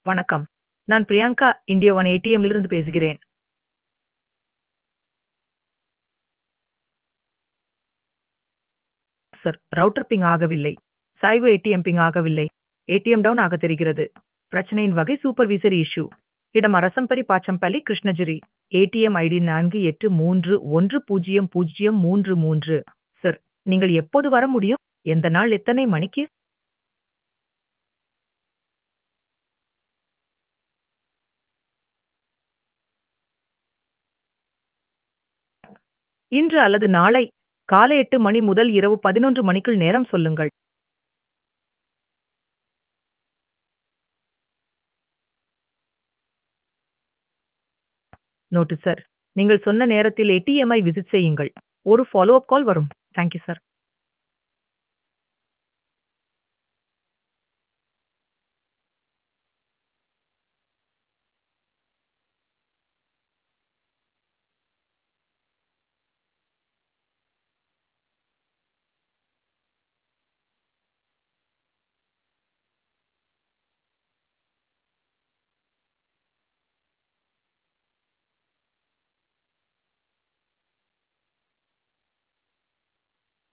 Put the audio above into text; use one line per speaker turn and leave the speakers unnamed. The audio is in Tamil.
வணக்கம். நான் பிரியங்கா இந்தியா ஒன் ஏடிஎம்லிருந்து பேசுகிறேன். சார், ரவுட்டர் பிங் ஆகவில்லை. சாய்வு ஏடிஎம் பிங் ஆகவில்லை. ஏடிஎம் டவுன் ஆக தெரிகிறது. பிரச்சனையின் வகை சூப்பர்வைசர் இஷ்யூ. இடம் Arasampari Pachampalli Krishnagiri. ATM ID 48310033. Sir, நீங்கள் எப்போது வர முடியும்? எந்த நாள் எத்தனை மணிக்கு? இன்று அல்லது நாளை காலை 8 மணி முதல் இரவு 11 மணிக்குள் நேரம் சொல்லுங்கள். Note sir. நீங்கள் சொன்ன நேரத்தில் ஏடிஎம்ஐ விசிட் செய்யுங்கள். ஒரு ஃபாலோ அப் கால் வரும். Thank you sir.